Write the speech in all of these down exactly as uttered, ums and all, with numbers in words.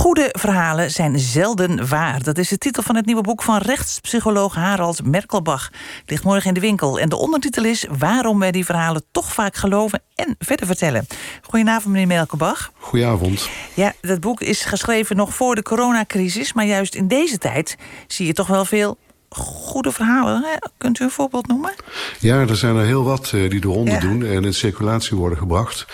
Goede verhalen zijn zelden waar. Dat is de titel van het nieuwe boek van rechtspsycholoog Harald Merkelbach. Het ligt morgen in de winkel. En de ondertitel is waarom wij die verhalen toch vaak geloven en verder vertellen. Goedenavond, meneer Merkelbach. Goedenavond. Ja, dat boek is geschreven nog voor de coronacrisis, maar juist in deze tijd zie je toch wel veel goede verhalen. Hè? Kunt u een voorbeeld noemen? Ja, er zijn er heel wat uh, die de ronde ja. doen en in circulatie worden gebracht.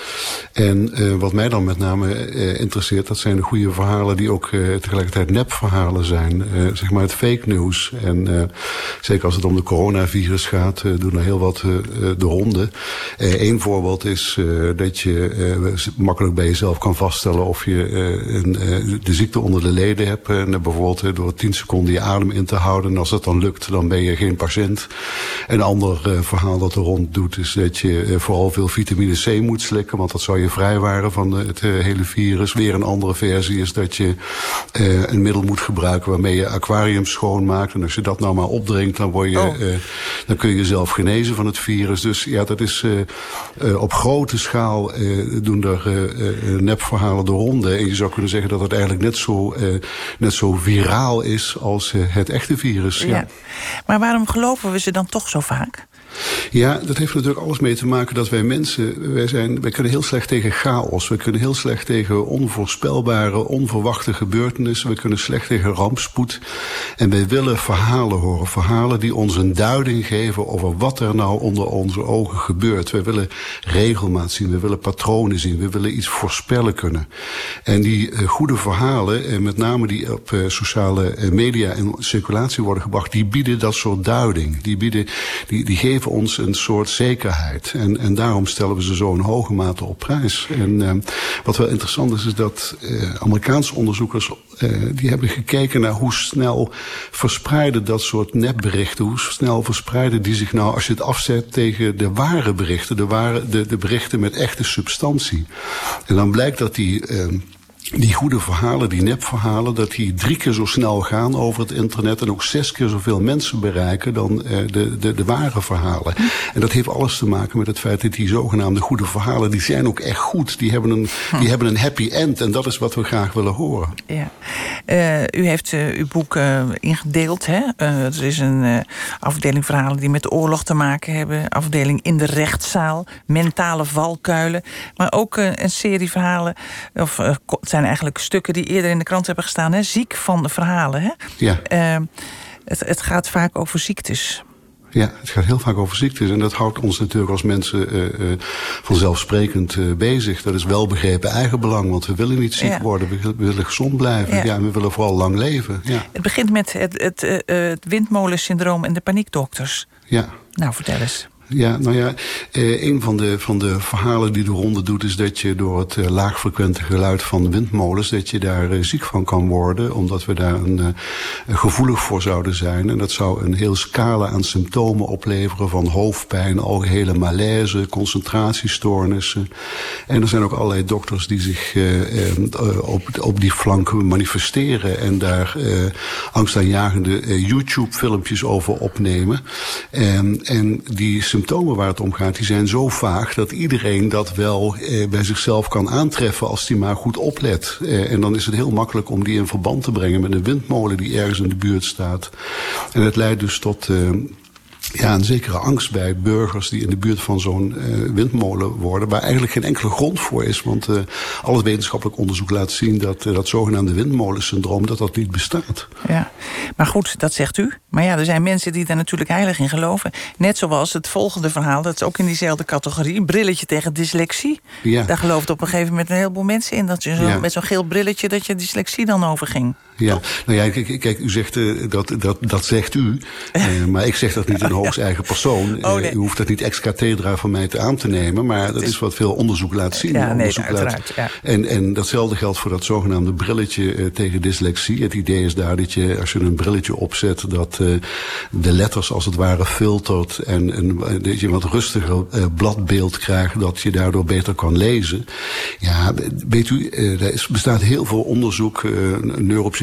En uh, wat mij dan met name uh, interesseert, dat zijn de goede verhalen die ook uh, tegelijkertijd nepverhalen zijn. Uh, zeg maar het fake news. En uh, zeker als het om de coronavirus gaat, uh, doen er heel wat uh, de ronde. Eén uh, voorbeeld is uh, dat je uh, makkelijk bij jezelf kan vaststellen of je uh, een, uh, de ziekte onder de leden hebt. Uh, bijvoorbeeld uh, door tien seconden je adem in te houden. En als dat dan lukt, dan ben je geen patiënt. Een ander uh, verhaal dat er rond doet is dat je uh, vooral veel vitamine C moet slikken, want dat zou je vrijwaren van uh, het uh, hele virus. Weer een andere versie is dat je uh, een middel moet gebruiken waarmee je aquarium schoonmaakt. En als je dat nou maar opdrinkt, dan, word je, oh. uh, dan kun je jezelf genezen van het virus. Dus ja, dat is uh, uh, op grote schaal uh, doen er uh, uh, nepverhalen de ronde. En je zou kunnen zeggen dat het eigenlijk net zo, uh, net zo viraal is als uh, het echte virus. Ja. Ja. Maar waarom geloven we ze dan toch zo vaak? Ja, dat heeft natuurlijk alles mee te maken dat wij mensen, wij, zijn, wij kunnen heel slecht tegen chaos. We kunnen heel slecht tegen onvoorspelbare, onverwachte gebeurtenissen. We kunnen slecht tegen rampspoed. En wij willen verhalen horen. Verhalen die ons een duiding geven over wat er nou onder onze ogen gebeurt. Wij willen regelmaat zien, we willen patronen zien, we willen iets voorspellen kunnen. En die uh, goede verhalen, en met name die op uh, sociale uh, media in circulatie worden gebracht, die bieden dat soort duiding. Die, bieden, die, die geven ons een soort zekerheid. En, en daarom stellen we ze zo in hoge mate op prijs. En uh, wat wel interessant is, is dat uh, Amerikaanse onderzoekers uh, die hebben gekeken naar hoe snel verspreiden dat soort nepberichten, hoe snel verspreiden die zich nou als je het afzet tegen de ware berichten, de, ware, de, de berichten met echte substantie. En dan blijkt dat die Uh, Die goede verhalen, die nepverhalen, dat die drie keer zo snel gaan over het internet en ook zes keer zoveel mensen bereiken dan uh, de, de, de ware verhalen. En dat heeft alles te maken met het feit dat die zogenaamde goede verhalen, die zijn ook echt goed. Die hebben een, die hebben een happy end en dat is wat we graag willen horen. Ja. Uh, u heeft uh, uw boek uh, ingedeeld. Hè? Uh, er is een uh, afdeling verhalen die met de oorlog te maken hebben. Afdeling in de rechtszaal, mentale valkuilen. Maar ook uh, een serie verhalen, of uh, het zijn eigenlijk stukken die eerder in de krant hebben gestaan. Hè? Ziek van de verhalen. Hè? Ja. Uh, het, het gaat vaak over ziektes. Ja, het gaat heel vaak over ziektes. En dat houdt ons natuurlijk als mensen uh, uh, vanzelfsprekend uh, bezig. Dat is wel begrepen eigenbelang, want we willen niet ziek ja. worden. We, we willen gezond blijven. Ja. Ja, en we willen vooral lang leven. Ja. Het begint met het, het, uh, het windmolensyndroom en de paniekdokters. Ja. Nou, vertel eens. Ja, nou ja, eh, een van de, van de verhalen die de ronde doet is dat je door het uh, laagfrequente geluid van windmolens, dat je daar uh, ziek van kan worden, omdat we daar een, uh, gevoelig voor zouden zijn. En dat zou een heel scala aan symptomen opleveren, van hoofdpijn, algehele malaise, concentratiestoornissen. En er zijn ook allerlei dokters die zich uh, uh, op, op die flank manifesteren en daar uh, angstaanjagende uh, YouTube-filmpjes over opnemen. En, en die symptomen waar het om gaat, die zijn zo vaag dat iedereen dat wel eh, bij zichzelf kan aantreffen als die maar goed oplet. Eh, en dan is het heel makkelijk om die in verband te brengen met een windmolen die ergens in de buurt staat. En het leidt dus tot Uh, ja, een zekere angst bij burgers die in de buurt van zo'n uh, windmolen worden, waar eigenlijk geen enkele grond voor is. Want uh, al het wetenschappelijk onderzoek laat zien dat uh, dat zogenaamde windmolensyndroom, dat dat niet bestaat. Ja, maar goed, dat zegt u. Maar ja, er zijn mensen die daar natuurlijk heilig in geloven. Net zoals het volgende verhaal, dat is ook in diezelfde categorie. Een brilletje tegen dyslexie. Ja. Daar geloofde op een gegeven moment een heleboel mensen in. Dat je zo, ja. met zo'n geel brilletje, dat je dyslexie dan overging. Ja, nou ja, kijk, kijk u zegt uh, dat, dat, dat zegt u. Uh, maar ik zeg dat niet in hoogst eigen persoon. Oh, nee. uh, u hoeft dat niet ex cathedra van mij te aan te nemen. Maar dat is, is wat veel onderzoek laat zien. Ja, onderzoek nee, laat, ja. en, en datzelfde geldt voor dat zogenaamde brilletje uh, tegen dyslexie. Het idee is daar dat je, als je een brilletje opzet, dat uh, de letters als het ware filtert en, en dat je een wat rustiger uh, bladbeeld krijgt, dat je daardoor beter kan lezen. Ja, weet u, uh, er is, bestaat heel veel onderzoek, uh, neuropsychologie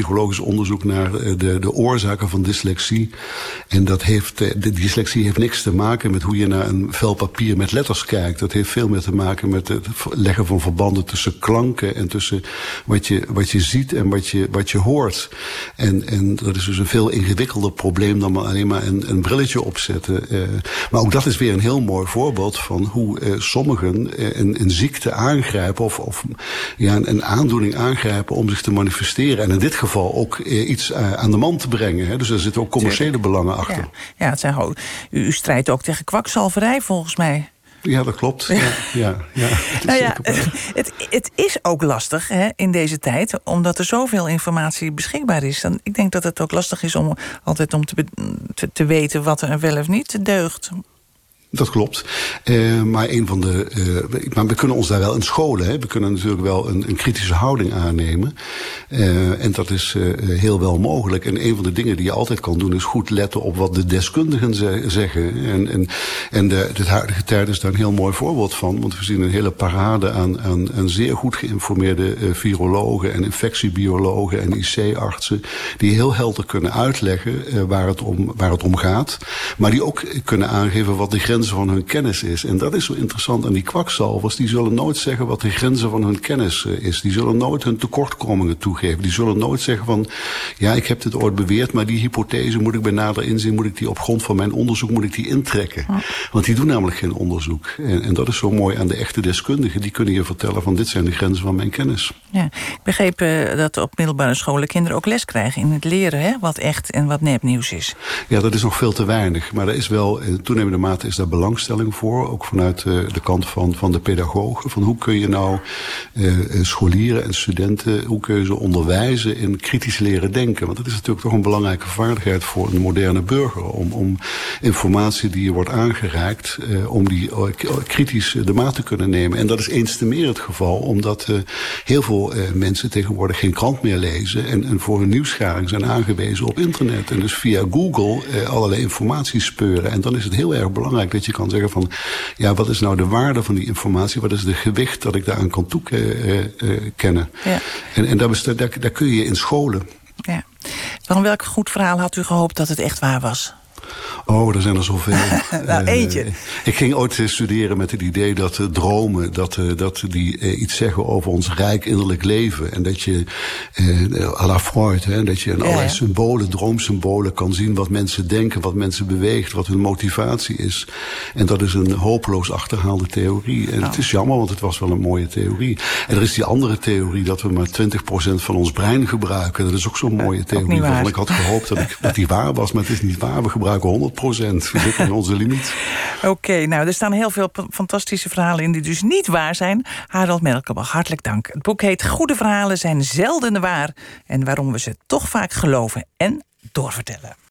psychologisch onderzoek naar de, de oorzaken van dyslexie. En dat heeft, de dyslexie heeft niks te maken met hoe je naar een vel papier met letters kijkt. Dat heeft veel meer te maken met het leggen van verbanden tussen klanken en tussen wat je, wat je ziet en wat je, wat je hoort. En, en dat is dus een veel ingewikkelder probleem dan maar alleen maar een, een brilletje opzetten. Uh, maar ook dat is weer een heel mooi voorbeeld van hoe uh, sommigen uh, een, een ziekte aangrijpen of, of ja, een, een aandoening aangrijpen om zich te manifesteren. En in dit geval ook uh, iets uh, aan de man te brengen. Hè. Dus er zitten ook commerciële belangen achter. Ja, ja het zijn gewoon, u, u strijdt ook tegen kwakzalverij volgens mij. Ja, dat klopt. Ja, ja, ja, het, is nou ja, het, het is ook lastig hè, in deze tijd, omdat er zoveel informatie beschikbaar is. Dan, ik denk dat het ook lastig is om altijd om te, te, te weten wat er wel of niet deugt. Dat klopt. Uh, maar een van de. Uh, maar we kunnen ons daar wel in scholen. Hè. We kunnen natuurlijk wel een, een kritische houding aannemen. Uh, en dat is uh, heel wel mogelijk. En een van de dingen die je altijd kan doen is goed letten op wat de deskundigen ze- zeggen. En, en, en de, de huidige tijd is daar een heel mooi voorbeeld van. Want we zien een hele parade aan, aan, aan zeer goed geïnformeerde uh, virologen en infectiebiologen en I C-artsen. Die heel helder kunnen uitleggen uh, waar, het om, waar het om gaat. Maar die ook kunnen aangeven wat de grenzen van hun kennis is. En dat is zo interessant aan die kwakzalvers. Die zullen nooit zeggen wat de grenzen van hun kennis uh, is. Die zullen nooit hun tekortkomingen toegeven. Die zullen nooit zeggen van, ja, ik heb dit ooit beweerd, maar die hypothese moet ik bij nader inzien, moet ik die op grond van mijn onderzoek, moet ik die intrekken. Ja. Want die doen namelijk geen onderzoek. En, en dat is zo mooi aan de echte deskundigen. Die kunnen je vertellen van, dit zijn de grenzen van mijn kennis. Ja, ik begreep uh, dat op middelbare scholen kinderen ook les krijgen in het leren, hè, wat echt en wat nepnieuws is. Ja, dat is nog veel te weinig. Maar er is wel, in toenemende mate is daar belangstelling voor, ook vanuit uh, de kant van, van de pedagogen. Van hoe kun je nou uh, scholieren en studenten, hoe kun je ze onderwijzen in kritisch leren denken? Want dat is natuurlijk toch een belangrijke vaardigheid voor een moderne burger. Om, om informatie die je wordt aangereikt, uh, om die uh, kritisch de maat te kunnen nemen. En dat is eens te meer het geval, omdat uh, heel veel uh, mensen tegenwoordig geen krant meer lezen en, en voor hun nieuwsgaring zijn aangewezen op internet. En dus via Google uh, allerlei informatie speuren. En dan is het heel erg belangrijk dat je kan zeggen van, ja, wat is nou de waarde van die informatie? Wat is de gewicht dat ik daaraan kan toekennen? Ja. En, en daar, bestaat, daar, daar kun je in scholen. Ja. Van welk goed verhaal had u gehoopt dat het echt waar was? Oh, er zijn er zoveel. nou, eentje. Uh, ik ging ooit studeren met het idee dat uh, dromen, dat, uh, dat die uh, iets zeggen over ons rijk innerlijk leven. En dat je, uh, à la Freud, hè, dat je in allerlei ja, ja. symbolen, droomsymbolen kan zien wat mensen denken, wat mensen beweegt, wat hun motivatie is. En dat is een hopeloos achterhaalde theorie. En oh. het is jammer, want het was wel een mooie theorie. En er is die andere theorie dat we maar twintig procent van ons brein gebruiken. Dat is ook zo'n mooie theorie. Waarvan ik had gehoopt dat, ik, dat die waar was, maar het is niet waar. We gebruiken honderd procent. We zitten in onze limiet. Oké, okay, nou, er staan heel veel fantastische verhalen in die dus niet waar zijn. Harold Merkelbach, hartelijk dank. Het boek heet Goede verhalen zijn zelden waar. En waarom we ze toch vaak geloven en doorvertellen.